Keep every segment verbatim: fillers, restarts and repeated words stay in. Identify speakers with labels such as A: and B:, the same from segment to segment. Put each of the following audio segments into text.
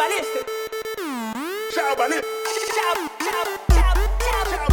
A: ballistic.
B: Ciao, ballistic.
A: Ciao, ciao, ciao, ciao, ciao,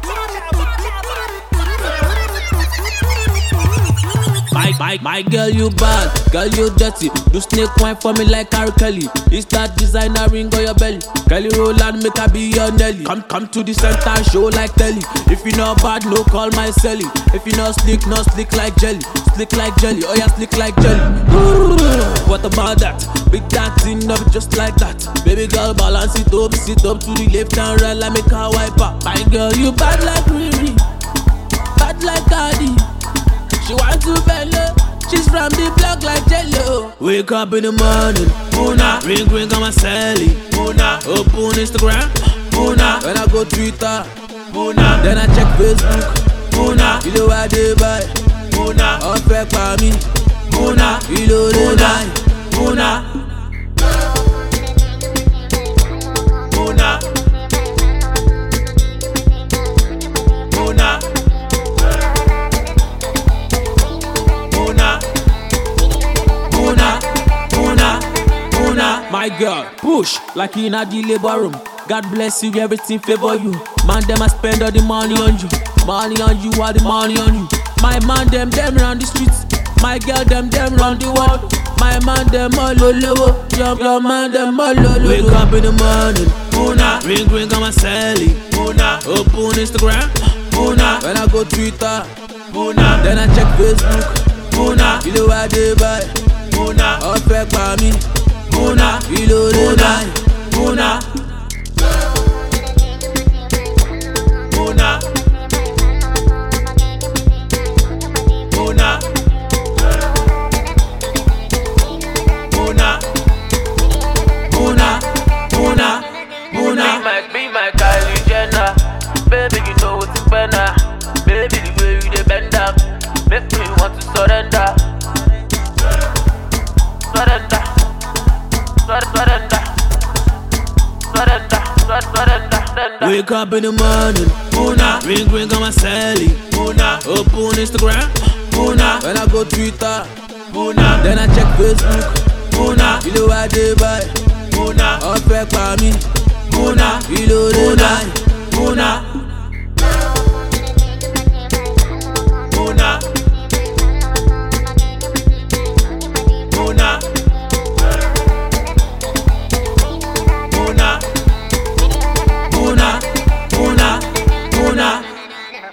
C: My, my, my girl, you bad, girl, you dirty. Do snake wine for me like R. Kelly. It's that designer ring on your belly. Kelly roll and make her be your Nelly. Come, come to the center, show like Telly. If you not bad, no call my celly. If you not slick, not slick like jelly. Slick like jelly, oh yeah, slick like jelly. Ooh, what about that? Big that thing up just like that. Baby girl, balance it up, sit up to the left and right, like make her wipe up. My girl, you bad like Riri, bad like Cardi. She want to belly, she's from the block like Jello. Wake up in the morning, Muna. Ring ring on my celly, Muna. Open Instagram, Muna. When I go Twitter, Muna. Then I check Facebook, Muna. You know why they buy, Muna. Affect by me, Muna. You know they lie, Muna. Muna. Muna. My girl, push like in a the labor room. God bless you, everything favor you. Man, them I spend all the money on you. Money on you, all the money on you. My man, them, them run the streets. My girl, them, them run the world. My man, them all low. Your, your man, them all low. Wake up in the morning, Muna. Ring, ring on my celly, Muna. Open Instagram, Muna. When I go Twitter, Muna. Then I check Facebook, Muna. You know why they buy, Muna. Affect by me, Muna. You know they lie, Muna. Muna. Muna. Muna. Muna. Muna. Muna.
D: Be my, be my Kylie Jenner. Baby, you know what's better. Baby, the way you dey bend down make me want to surrender. Surrender. Surrender. Surrender. Surrender. Surrender.
C: Wake up in the morning, Muna. Ring ring on my celly, Muna. Open Instagram, Muna. When I go Twitter, Muna. Then I check Facebook, Muna. You know why they buy, Muna. Affect by me, Muna. You know they lie, Muna.